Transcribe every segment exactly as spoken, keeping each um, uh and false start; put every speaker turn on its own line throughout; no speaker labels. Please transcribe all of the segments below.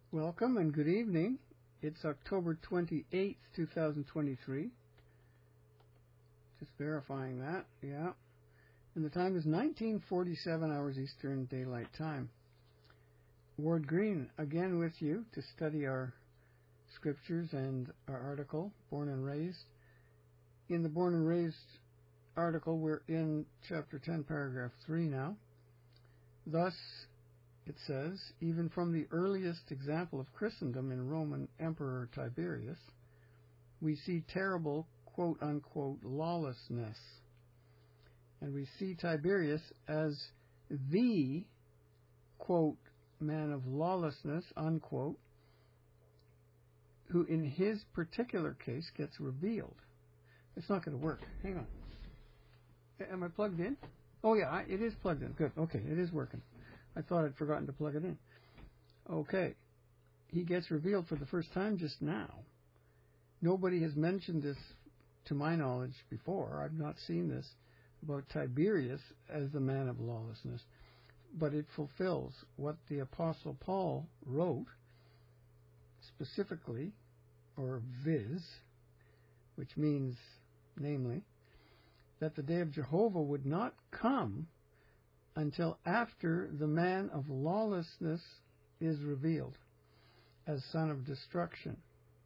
Welcome and good evening. It's October twenty-eighth, two thousand twenty-three. Just verifying that, yeah. And the time is nineteen forty-seven hours Eastern Daylight Time. Ward Green, again with you to study our scriptures and our article, Born and Raised. In the Born and Raised article, we're in chapter ten, paragraph three now. Thus, it says, even from the earliest example of Christendom in Roman Emperor Tiberius, we see terrible, quote-unquote, lawlessness. And we see Tiberius as the, quote, man of lawlessness, unquote, who in his particular case gets revealed. It's not going to work. Hang on. Am I plugged in? Oh, yeah, it is plugged in. Good. Okay, it is working. I thought I'd forgotten to plug it in. Okay. He gets revealed for the first time just now. Nobody has mentioned this, to my knowledge, before. I've not seen this about Tiberius as the man of lawlessness. But it fulfills what the Apostle Paul wrote, specifically, or viz., which means, namely, that the day of Jehovah would not come until after the man of lawlessness is revealed as son of destruction.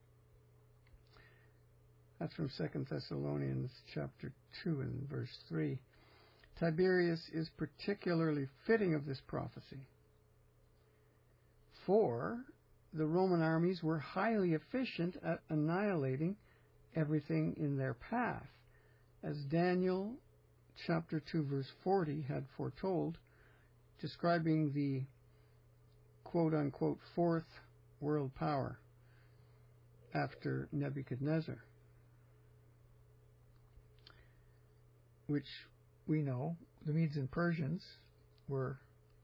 That's from Second Thessalonians chapter two and verse three. Tiberius is particularly fitting of this prophecy, for the Roman armies were highly efficient at annihilating everything in their path, as Daniel chapter two verse forty had foretold, describing the quote-unquote fourth world power after Nebuchadnezzar, which we know the Medes and Persians were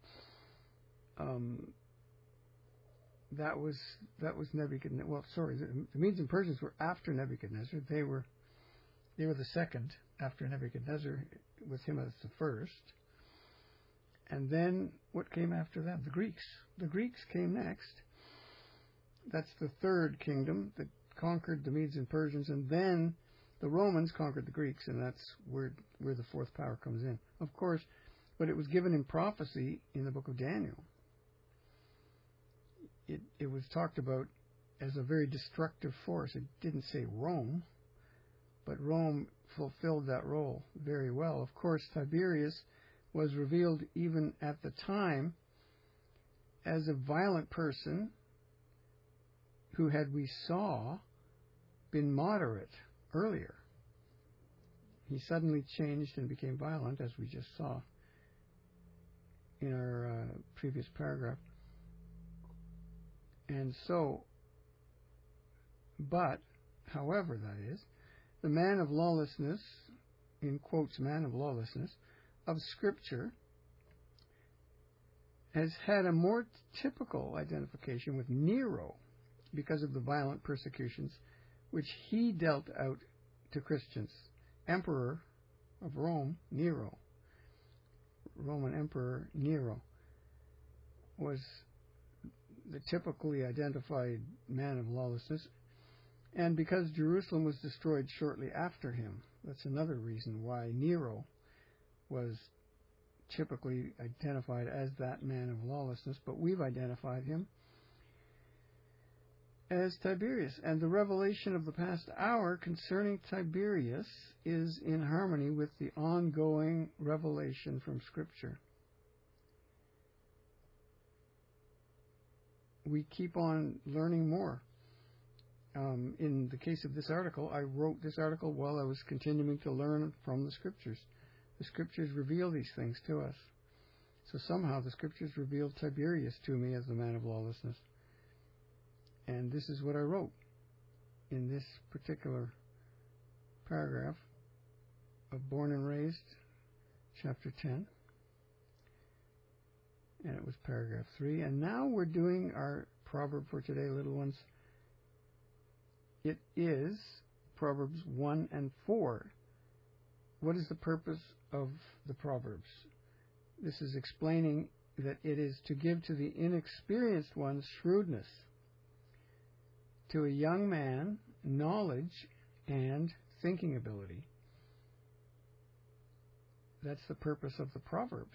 um, that was that was Nebuchadnezzar. Well, sorry, the, the Medes and Persians were after Nebuchadnezzar. They were They were the second after Nebuchadnezzar, with him as the first. And then what came after them? The Greeks. The Greeks came next. That's the third kingdom that conquered the Medes and Persians. And then the Romans conquered the Greeks, and that's where, where the fourth power comes in. Of course, but it was given in prophecy in the book of Daniel. It, it was talked about as a very destructive force. It didn't say Rome, but Rome fulfilled that role very well. Of course, Tiberius was revealed even at the time as a violent person who, had we saw, been moderate earlier. He suddenly changed and became violent, as we just saw in our uh, previous paragraph. And so, but, however, that is, the man of lawlessness, in quotes, man of lawlessness, of Scripture, has had a more typical identification with Nero because of the violent persecutions which he dealt out to Christians. Emperor of Rome, Nero, Roman Emperor Nero, was the typically identified man of lawlessness. And because Jerusalem was destroyed shortly after him, that's another reason why Nero was typically identified as that man of lawlessness, but we've identified him as Tiberius. And the revelation of the past hour concerning Tiberius is in harmony with the ongoing revelation from Scripture. We keep on learning more. Um, in the case of this article, I wrote this article while I was continuing to learn from the Scriptures. The Scriptures reveal these things to us. So somehow the Scriptures revealed Tiberius to me as the man of lawlessness. And this is what I wrote in this particular paragraph of Born and Raised, chapter ten. And it was paragraph three. And now we're doing our proverb for today, little ones. It is Proverbs one and four. What is the purpose of the Proverbs? This is explaining that it is to give to the inexperienced ones shrewdness. to a young man knowledge and thinking ability. That's the purpose of the Proverbs.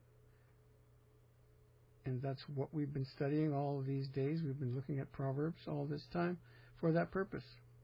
And that's what we've been studying all of these days. We've been looking at Proverbs all this time for that purpose.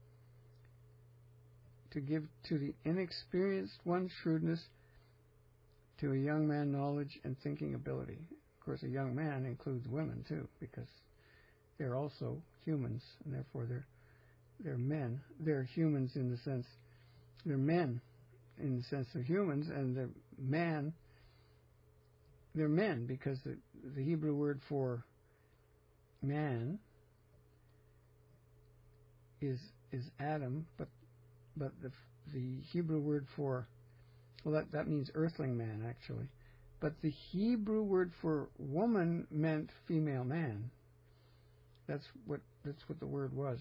To give to the inexperienced one shrewdness, to a young man knowledge and thinking ability. Of course, a young man includes women too, because they're also humans, and therefore they're they're men. They're humans in the sense they're men in the sense of humans, and they're man. They're men because the the Hebrew word for man is is Adam, but but the the Hebrew word for well that that means earthling man actually, but the Hebrew word for woman meant female man. That's what that's what the word was.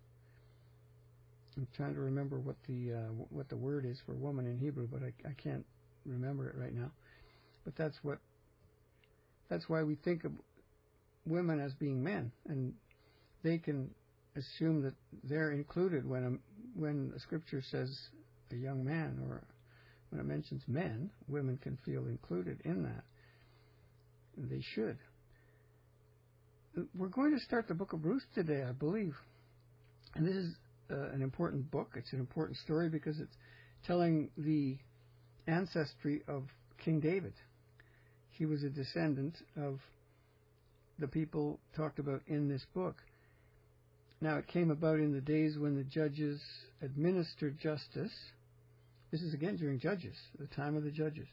I'm trying to remember what the uh, what the word is for woman in Hebrew, but I, I can't remember it right now. But that's what that's why we think of women as being men, and they can assume that they're included when a, when a scripture says a young man, or when it mentions men, women can feel included in that. And they should. We're going to start the book of Ruth today, I believe. And this is uh, an important book. It's an important story because it's telling the ancestry of King David. He was a descendant of the people talked about in this book. Now, it came about in the days when the judges administered justice. This is again during Judges, the time of the judges.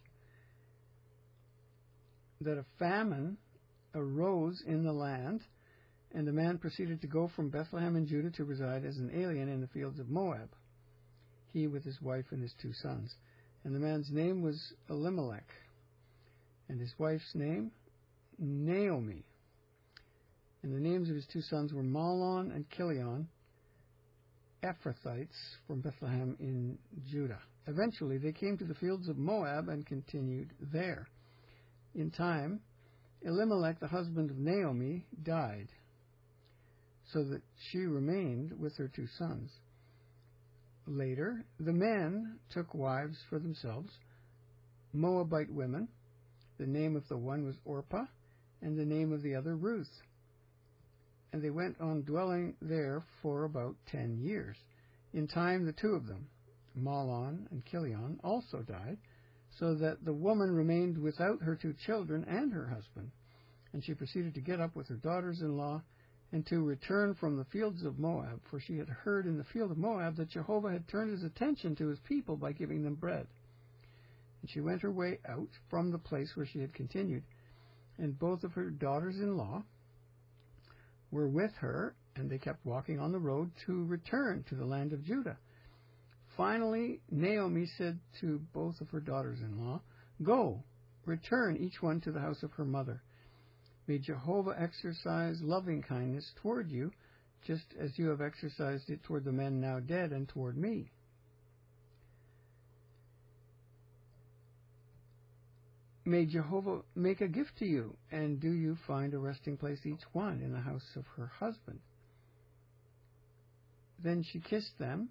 That a famine arose in the land, and the man proceeded to go from Bethlehem in Judah to reside as an alien in the fields of Moab, he with his wife and his two sons. And the man's name was Elimelech, and his wife's name Naomi. And the names of his two sons were Mahlon and Chilion, Ephrathites from Bethlehem in Judah. Eventually they came to the fields of Moab and continued there. In time, Elimelech, the husband of Naomi, died, so that she remained with her two sons. Later, the men took wives for themselves, Moabite women. The name of the one was Orpah, and the name of the other Ruth. And they went on dwelling there for about ten years. In time, the two of them, Mahlon and Chilion, also died, so that the woman remained without her two children and her husband. And she proceeded to get up with her daughters-in-law and to return from the fields of Moab, for she had heard in the field of Moab that Jehovah had turned his attention to his people by giving them bread. And she went her way out from the place where she had continued, and both of her daughters-in-law were with her, and they kept walking on the road to return to the land of Judah. Finally, Naomi said to both of her daughters-in-law, "Go, return each one to the house of her mother. May Jehovah exercise loving kindness toward you, just as you have exercised it toward the men now dead and toward me." May Jehovah make a gift to you, and do you find a resting place each one in the house of her husband. Then she kissed them,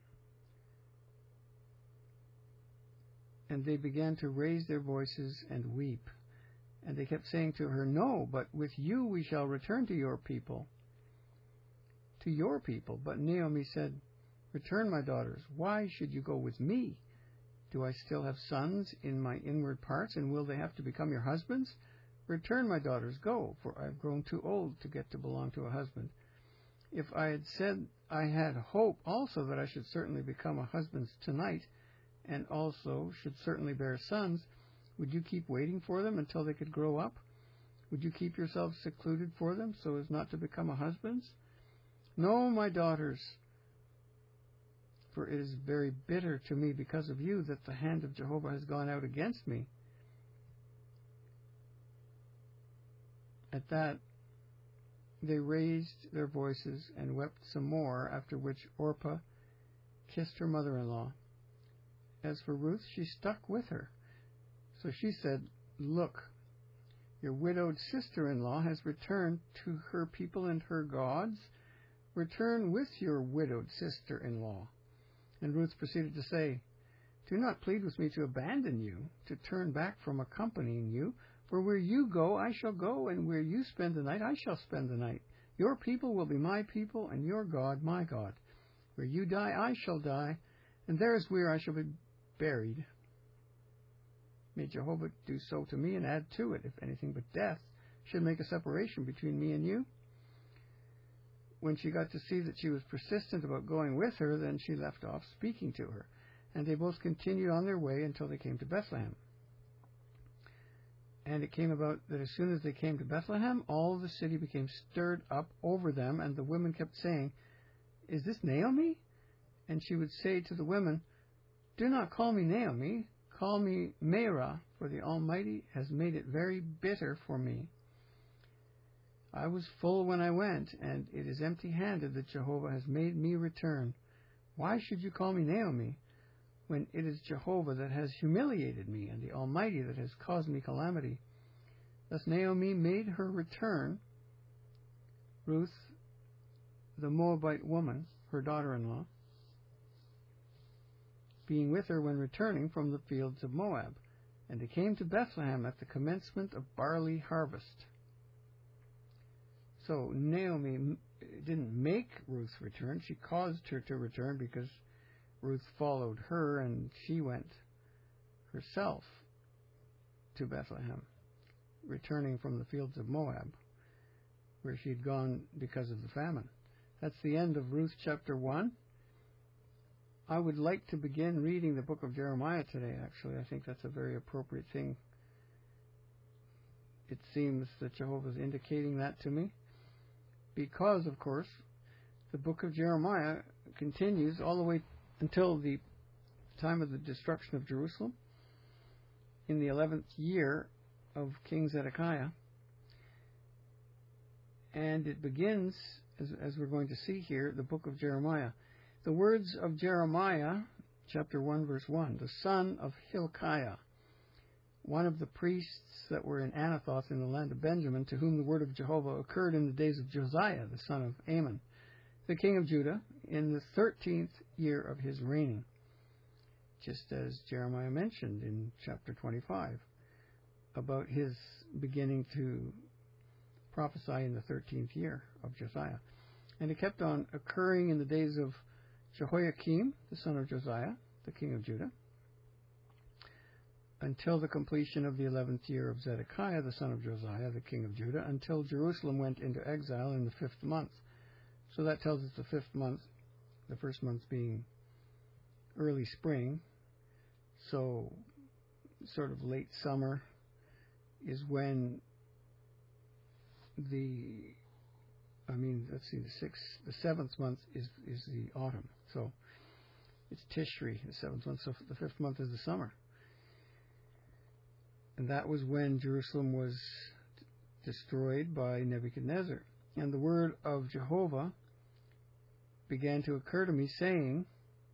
and they began to raise their voices and weep. And they kept saying to her, "No, but with you we shall return to your people, to your people." But Naomi said, "Return, my daughters. Why should you go with me? Do I still have sons in my inward parts, and will they have to become your husbands? Return, my daughters, go, for I have grown too old to get to belong to a husband. If I had said I had hope also that I should certainly become a husband tonight, and also should certainly bear sons, would you keep waiting for them until they could grow up? Would you keep yourselves secluded for them so as not to become a husband's? No, my daughters, for it is very bitter to me because of you that the hand of Jehovah has gone out against me." At that, they raised their voices and wept some more, after which Orpah kissed her mother-in-law. As for Ruth, she stuck with her. So she said, "Look, your widowed sister-in-law has returned to her people and her gods. return with your widowed sister-in-law. And Ruth proceeded to say, do not plead with me to abandon you, to turn back from accompanying you, for where you go I shall go, and where you spend the night I shall spend the night. Your people will be my people, and your God my God. Where you die I shall die, and there is where I shall be buried. May Jehovah do so to me and add to it, if anything but death should make a separation between me and you. When she got to see that she was persistent about going with her, then she left off speaking to her, and they both continued on their way until they came to Bethlehem. And it came about that as soon as they came to Bethlehem, all the city became stirred up over them, and the women kept saying, is this Naomi? And she would say to the women, do not call me Naomi, call me Mara, for the Almighty has made it very bitter for me. I was full when I went, and it is empty-handed that Jehovah has made me return. Why should you call me Naomi, when it is Jehovah that has humiliated me, and the Almighty that has caused me calamity? Thus Naomi made her return, Ruth, the Moabite woman, her daughter-in-law, being with her when returning from the fields of Moab. And they came to Bethlehem at the commencement of barley harvest. So Naomi didn't make Ruth return. She caused her to return because Ruth followed her, and she went herself to Bethlehem, returning from the fields of Moab, where she had gone because of the famine. That's the end of Ruth chapter one. I would like to begin reading the book of Jeremiah today, actually. I think that's a very appropriate thing. It seems that Jehovah is indicating that to me, because, of course, the book of Jeremiah continues all the way until the time of the destruction of Jerusalem in the eleventh year of King Zedekiah. And it begins, as, as we're going to see here, the book of Jeremiah. The words of Jeremiah, chapter one, verse one, the son of Hilkiah, one of the priests that were in Anathoth in the land of Benjamin, to whom the word of Jehovah occurred in the days of Josiah, the son of Amon, the king of Judah, in the thirteenth year of his reigning, just as Jeremiah mentioned in chapter twenty-five, about his beginning to prophesy in the thirteenth year of Josiah. And it kept on occurring in the days of Jehoiakim, the son of Josiah, the king of Judah, until the completion of the eleventh year of Zedekiah, the son of Josiah, the king of Judah, until Jerusalem went into exile in the fifth month. So that tells us the fifth month, the first month being early spring, so sort of late summer is when the, I mean, let's see, the sixth, the seventh month is, is the autumn. So it's Tishri, the seventh month, so the fifth month is the summer. And that was when Jerusalem was destroyed by Nebuchadnezzar. And the word of Jehovah began to occur to me, saying,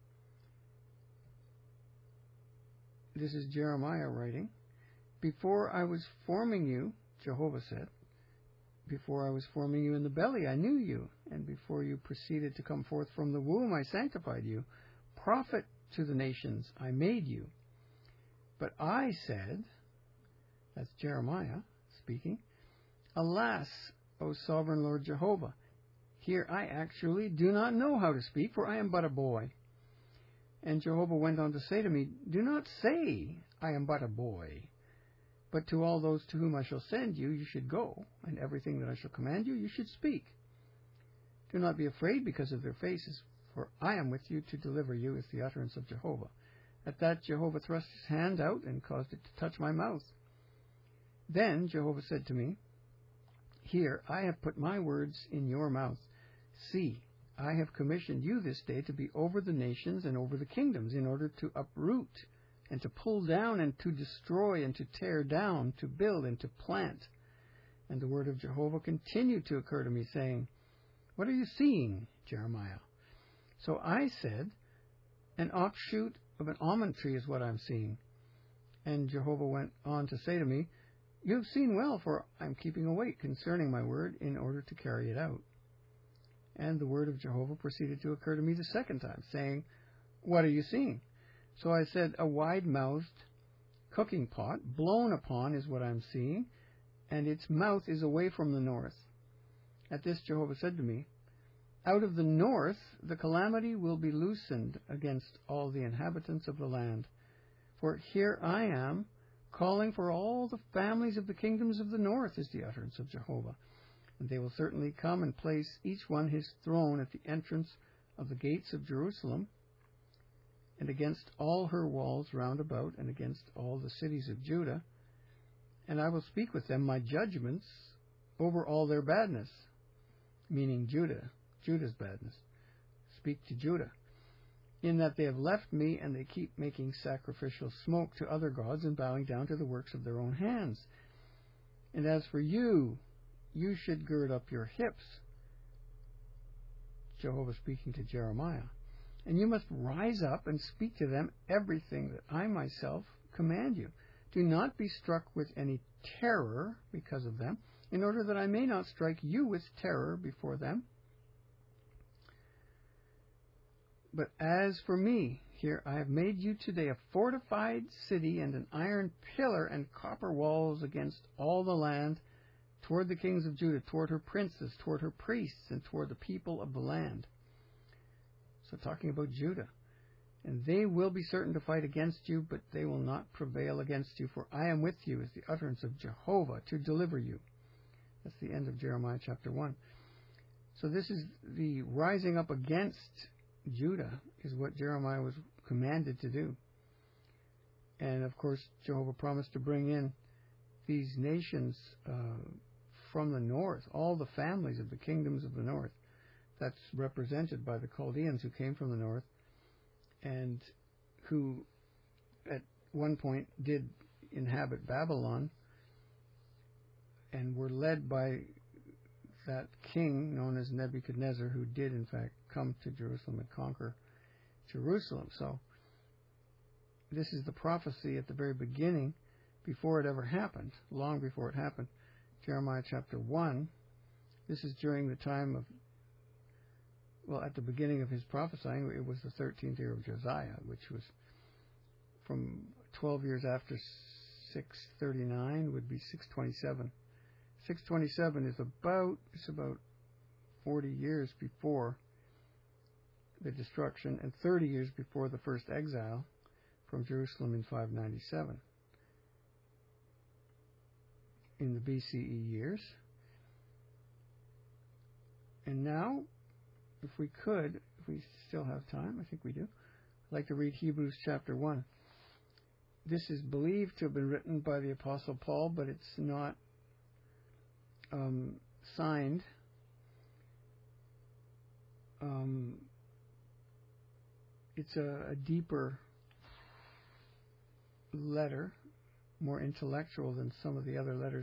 this is Jeremiah writing, before I was forming you, Jehovah said, before I was forming you in the belly, I knew you, and before you proceeded to come forth from the womb, I sanctified you. Prophet to the nations, I made you. But I said, that's Jeremiah speaking, alas, O sovereign Lord Jehovah, here I actually do not know how to speak, for I am but a boy. And Jehovah went on to say to me, do not say, I am but a boy, but to all those to whom I shall send you, you should go, and everything that I shall command you, you should speak. Do not be afraid because of their faces, for I am with you to deliver you, is the utterance of Jehovah. At that Jehovah thrust his hand out and caused it to touch my mouth. Then Jehovah said to me, here, I have put my words in your mouth. See, I have commissioned you this day to be over the nations and over the kingdoms, in order to uproot and to pull down and to destroy and to tear down, to build and to plant. And the word of Jehovah continued to occur to me, saying, what are you seeing, Jeremiah? So I said, an offshoot of an almond tree is what I'm seeing. And Jehovah went on to say to me, you have seen well, for I am keeping awake concerning my word in order to carry it out. And the word of Jehovah proceeded to occur to me the second time, saying, "What are you seeing?" So I said, "A wide-mouthed cooking pot, blown upon is what I'm seeing, and its mouth is away from the north." At this Jehovah said to me, "Out of the north the calamity will be loosened against all the inhabitants of the land. For here I am, calling for all the families of the kingdoms of the north," is the utterance of Jehovah. "And they will certainly come and place each one his throne at the entrance of the gates of Jerusalem, and against all her walls round about, and against all the cities of Judah. And I will speak with them my judgments over all their badness," meaning Judah, Judah's badness. Speak to Judah. "In that they have left me, and they keep making sacrificial smoke to other gods, and bowing down to the works of their own hands. And as for you, you should gird up your hips," Jehovah speaking to Jeremiah, "and you must rise up and speak to them everything that I myself command you. Do not be struck with any terror because of them, in order that I may not strike you with terror before them. But as for me, here I have made you today a fortified city and an iron pillar and copper walls against all the land, toward the kings of Judah, toward her princes, toward her priests, and toward the people of the land." So talking about Judah. "And they will be certain to fight against you, but they will not prevail against you, for I am with you," is the utterance of Jehovah, "to deliver you." That's the end of Jeremiah chapter one. So this is the rising up against Judah, is what Jeremiah was commanded to do. And of course, Jehovah promised to bring in these nations uh, from the north, all the families of the kingdoms of the north. That's represented by the Chaldeans who came from the north and who at one point did inhabit Babylon and were led by that king known as Nebuchadnezzar, who did in fact come to Jerusalem and conquer Jerusalem. So this is the prophecy at the very beginning, before it ever happened, long before it happened. Jeremiah chapter one, this is during the time of, well, at the beginning of his prophesying, it was the thirteenth year of Josiah, which was from twelve years after six thirty-nine would be six twenty-seven. six twenty-seven is about, it's about forty years before the destruction and thirty years before the first exile from Jerusalem in five ninety-seven. In the B C E years. And now, if we could, if we still have time, I think we do, I'd like to read Hebrews chapter one. This is believed to have been written by the Apostle Paul, but it's not um, signed. Um, it's a, a deeper letter, more intellectual than some of the other letters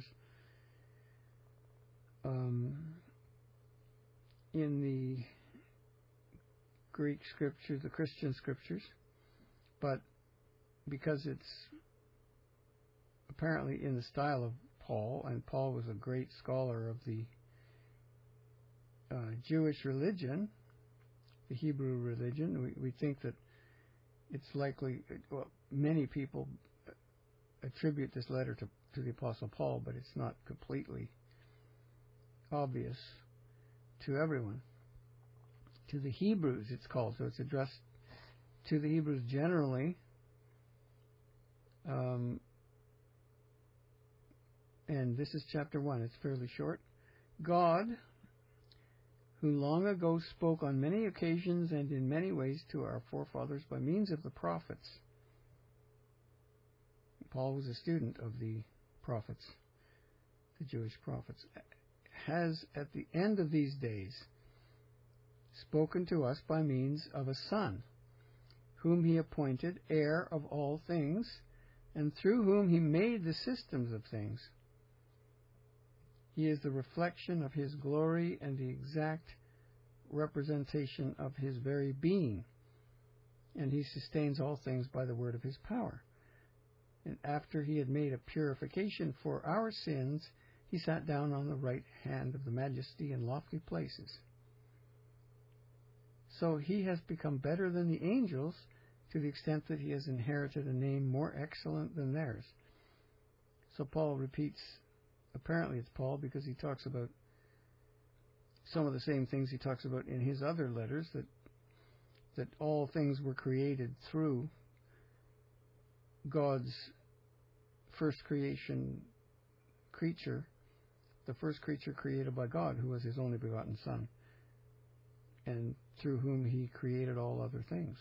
um, in the Greek scriptures, the Christian scriptures, but because it's apparently in the style of Paul, and Paul was a great scholar of the uh, Jewish religion, the Hebrew religion, we, we think that it's likely, well, many people attribute this letter to, to the Apostle Paul, but it's not completely obvious to everyone. To the Hebrews, it's called, so it's addressed to the Hebrews generally. Um, and this is chapter one. It's fairly short. God, who long ago spoke on many occasions and in many ways to our forefathers by means of the prophets. Paul was a student of the prophets, the Jewish prophets, has at the end of these days spoken to us by means of a Son, whom he appointed heir of all things, and through whom he made the systems of things. He is the reflection of his glory and the exact representation of his very being, and he sustains all things by the word of his power. And after he had made a purification for our sins, he sat down on the right hand of the majesty in lofty places. So he has become better than the angels to the extent that he has inherited a name more excellent than theirs. So Paul repeats, apparently it's Paul because he talks about some of the same things he talks about in his other letters, that that all things were created through God's first creation creature, the first creature created by God, who was his only begotten Son, and through whom he created all other things.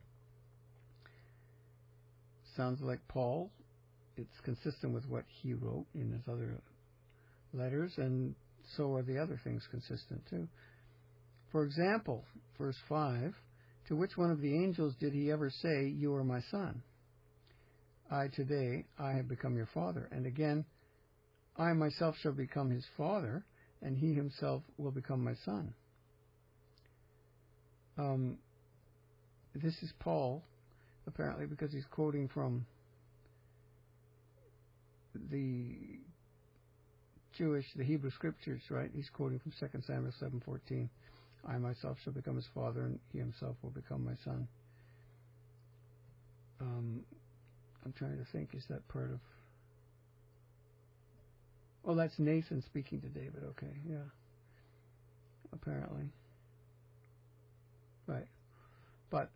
Sounds like Paul. It's consistent with what he wrote in his other letters, and so are the other things consistent too. For example, verse five, to which one of the angels did he ever say, "You are my son? I today, I have become your father." And again, I myself shall become his father, and he himself will become my son. Um, this is Paul, apparently, because he's quoting from the Jewish, the Hebrew scriptures, right? He's quoting from Second Samuel seven fourteen. I myself shall become his father, and he himself will become my son. Um, I'm trying to think, is that part of... Oh, that's Nathan speaking to David. Okay, yeah. Apparently. Right. But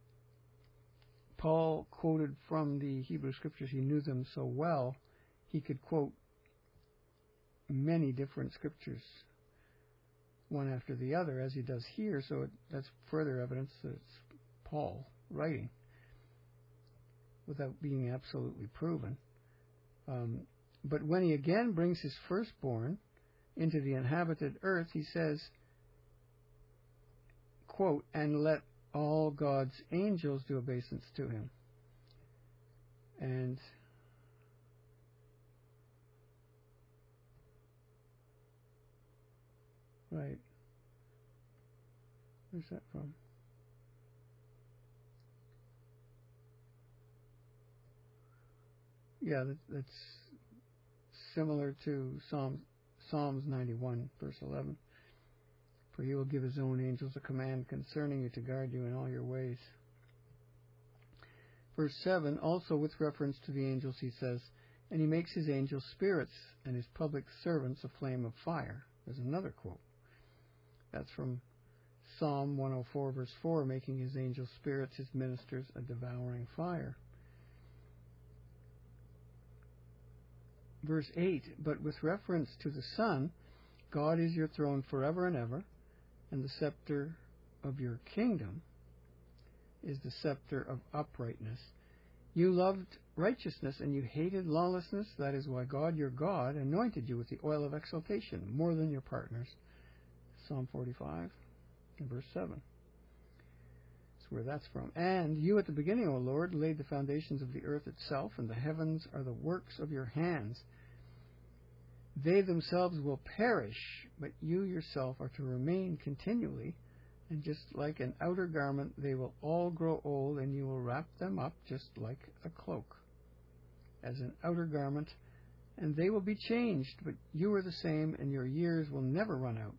Paul quoted from the Hebrew scriptures. He knew them so well, he could quote many different scriptures, one after the other, as he does here. So it, that's further evidence that it's Paul writing, without being absolutely proven. Um, but when he again brings his firstborn into the inhabited earth, he says, quote, "And let all God's angels do obeisance to him." And right, where's that from? Yeah, that, that's similar to Psalm, Psalms ninety-one, verse eleven. For he will give his own angels a command concerning you to guard you in all your ways. Verse seven, also with reference to the angels, he says, "And he makes his angels spirits and his public servants a flame of fire." There's another quote. That's from Psalm one oh four, verse four, "Making his angels spirits, his ministers a devouring fire." Verse eight, but with reference to the Son, "God is your throne forever and ever, and the scepter of your kingdom is the scepter of uprightness. You loved righteousness and you hated lawlessness. That is why God, your God, anointed you with the oil of exaltation more than your partners." Psalm forty-five, and verse seven. That's where that's from. "And you at the beginning, O Lord, laid the foundations of the earth itself, and the heavens are the works of your hands. They themselves will perish, but you yourself are to remain continually. And just like an outer garment, they will all grow old, and you will wrap them up just like a cloak, as an outer garment, and they will be changed, but you are the same, and your years will never run out."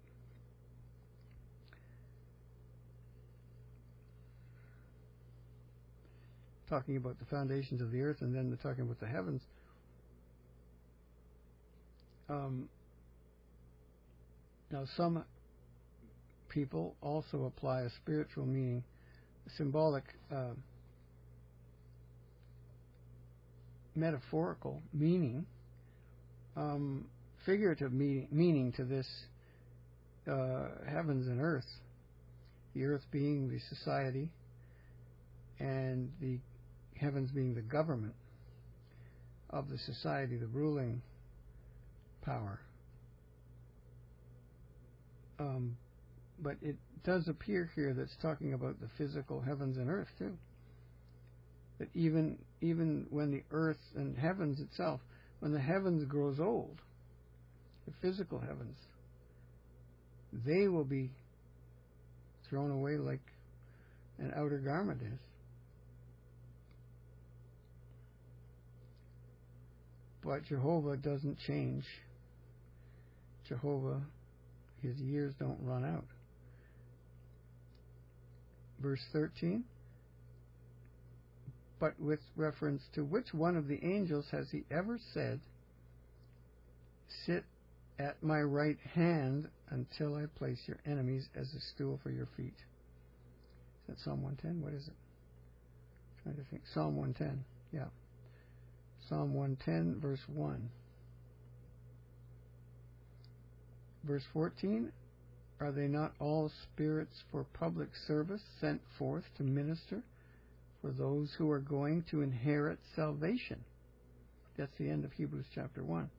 Talking about the foundations of the earth, and then they're talking about the heavens. Um, now, some people also apply a spiritual meaning, a symbolic, uh, metaphorical meaning, um, figurative meaning, meaning to this uh, heavens and earth. The earth being the society, and the heavens being the government of the society, the ruling power. Um, but it does appear here that's talking about the physical heavens and earth too. That even even when the earth and heavens itself, when the heavens grows old, the physical heavens, they will be thrown away like an outer garment is. But Jehovah doesn't change. Jehovah, his years don't run out. verse thirteen. But with reference to which one of the angels has he ever said, sit at my right hand until I place your enemies as a stool for your feet? Is that Psalm one ten? What is it? I'm trying to think. Psalm one ten. Yeah. Psalm one ten, verse one. Verse fourteen. Are they not all spirits for public service sent forth to minister for those who are going to inherit salvation? That's the end of Hebrews chapter one.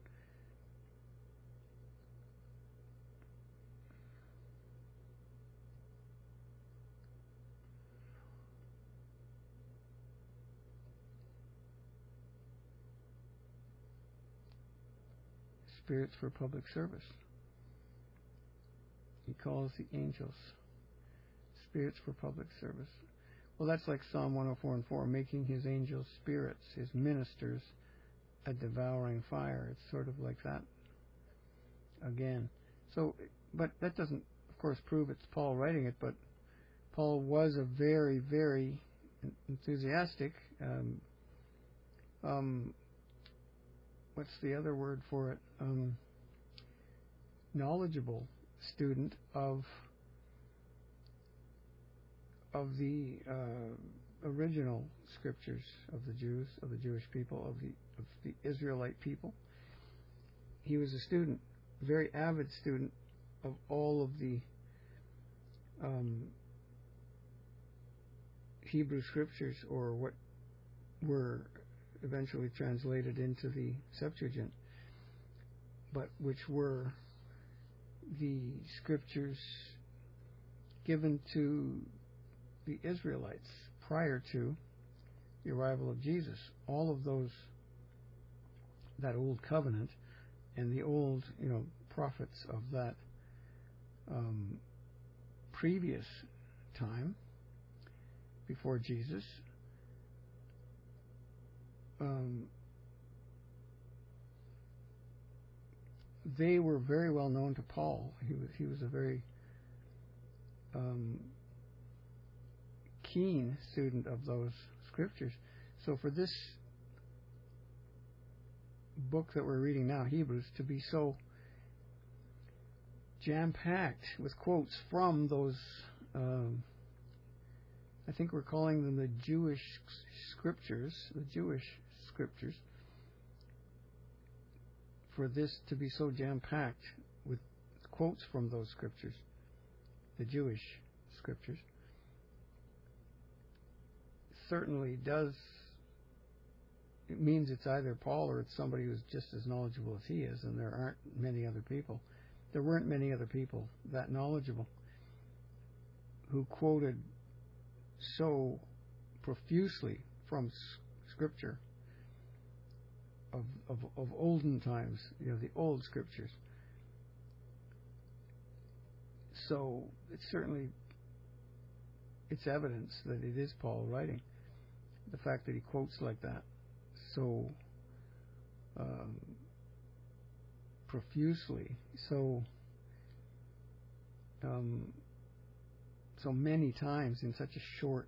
Spirits for public service. He calls the angels spirits for public service. Well, that's like Psalm one oh four and four, making his angels spirits, his ministers a devouring fire. It's sort of like that again. So, but that doesn't, of course, prove it's Paul writing it, but Paul was a very, very enthusiastic, um, um, what's the other word for it? Um, knowledgeable student of of the uh, original scriptures of the Jews, of the Jewish people, of the of the Israelite people. He was a student, very avid student of all of the um, Hebrew scriptures, or what were eventually translated into the Septuagint, but which were the scriptures given to the Israelites prior to the arrival of Jesus. All of those, that old covenant and the old, you know, prophets of that um, previous time before Jesus, um, they were very well known to Paul. He was he was a very um, keen student of those scriptures. So for this book that we're reading now, Hebrews, to be so jam-packed with quotes from those, um, I think we're calling them the Jewish scriptures, the Jewish scriptures, for this to be so jam-packed with quotes from those scriptures, the Jewish scriptures, certainly does, it means it's either Paul or it's somebody who's just as knowledgeable as he is, and there aren't many other people. There weren't many other people that knowledgeable who quoted so profusely from Scripture of, of, of olden times, you know, the old Scriptures. So it's certainly, it's evidence that it is Paul writing. The fact that he quotes like that so um, profusely, so um, so many times in such a short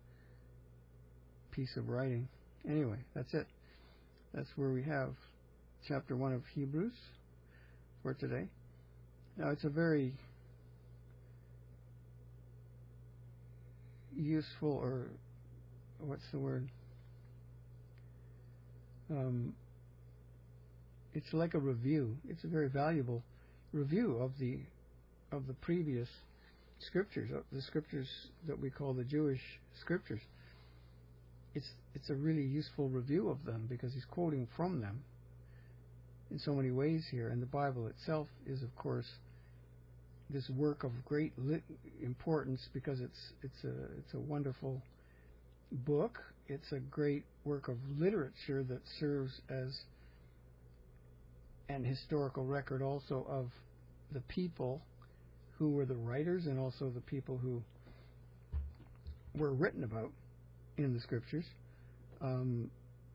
piece of writing. Anyway, that's it. That's where we have chapter one of Hebrews for today. Now, it's a very useful, or what's the word? Um, it's like a review. It's a very valuable review of the of the previous scriptures, of the scriptures that we call the Jewish scriptures. It's it's a really useful review of them because he's quoting from them in so many ways here, and the Bible itself is, of course, this work of great lit- importance because it's it's a it's a wonderful book. It's a great work of literature that serves as an historical record also of the people who were the writers and also the people who were written about in the scriptures. Um,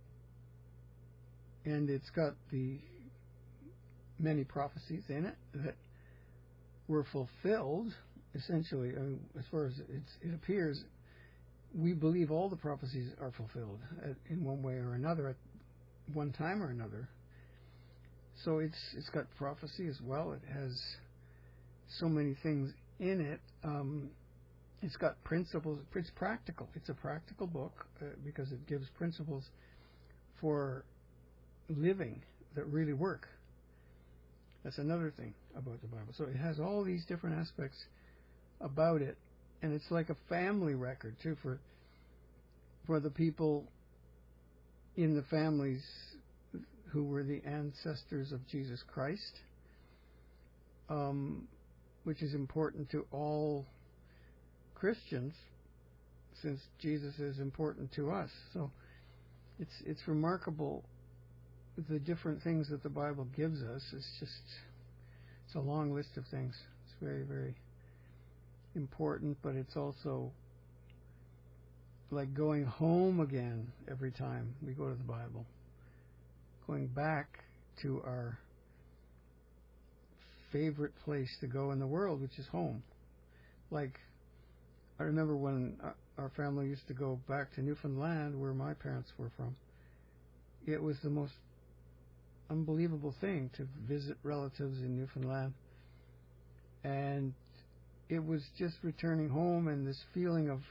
and it's got the many prophecies in it that were fulfilled essentially, I mean, as far as it's, it appears, we believe all the prophecies are fulfilled at, in one way or another, at one time or another. So it's it's got prophecy as well. It has so many things in it. Um, it's got principles. It's practical. It's a practical book uh, because it gives principles for living that really work. That's another thing about the Bible. So it has all these different aspects about it, and it's like a family record too for for the people in the families who were the ancestors of Jesus Christ, um, which is important to all Christians, since Jesus is important to us. So it's it's remarkable the different things that the Bible gives us. It's just it's a long list of things. It's very, very important, but it's also like going home again every time we go to the Bible. Going back to our favorite place to go in the world, which is home. Like, I remember when our family used to go back to Newfoundland, where my parents were from. It was the most unbelievable thing to visit relatives in Newfoundland. And it was just returning home and this feeling of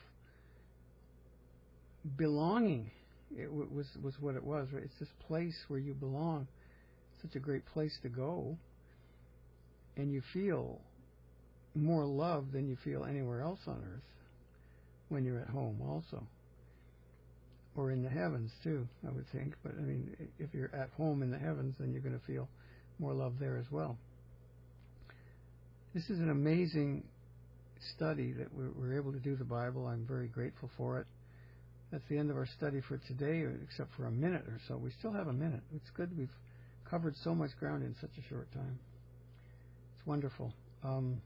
belonging. It w- was was what it was. Right? It's this place where you belong. Such a great place to go, and you feel more love than you feel anywhere else on earth when you're at home, also, or in the heavens too. I would think. But I mean, if you're at home in the heavens, then you're going to feel more love there as well. This is an amazing study that we're, we're able to do the Bible. I'm very grateful for it. That's the end of our study for today, except for a minute or so. We still have a minute. It's good. We've covered so much ground in such a short time. It's wonderful. Um,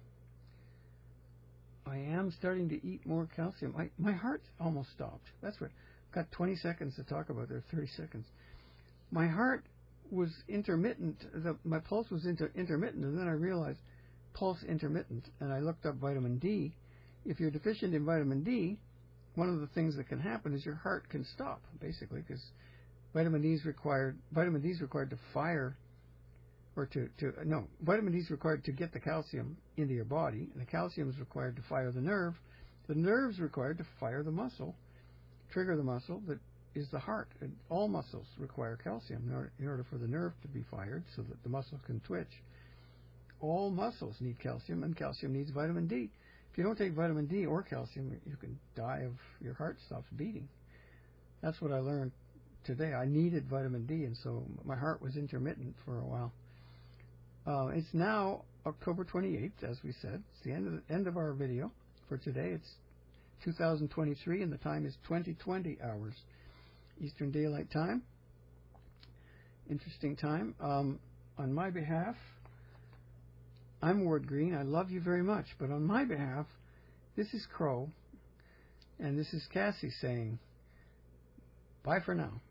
I am starting to eat more calcium. I, my heart almost stopped. That's right. I've got twenty seconds to talk about there, thirty seconds. My heart was intermittent. The, my pulse was inter, intermittent, and then I realized pulse intermittent, and I looked up vitamin D. If you're deficient in vitamin D, one of the things that can happen is your heart can stop, basically, because vitamin D is required. Vitamin D is required to fire, or to, to no, vitamin D is required to get the calcium into your body, and the calcium is required to fire the nerve. The nerve is required to fire the muscle, trigger the muscle that is the heart. And all muscles require calcium in order, in order for the nerve to be fired, so that the muscle can twitch. All muscles need calcium, and calcium needs vitamin D. If you don't take vitamin D or calcium, you can die of your heart stops beating. That's what I learned today. I needed vitamin D, and so my heart was intermittent for a while. Uh, it's now October twenty-eighth, as we said. It's the end of the end of our video for today. It's two thousand twenty-three, and the time is twenty twenty hours Eastern Daylight Time. Interesting time. Um, on my behalf, I'm Ward Green. I love you very much. But on my behalf, this is Crow, and this is Cassie saying, bye for now.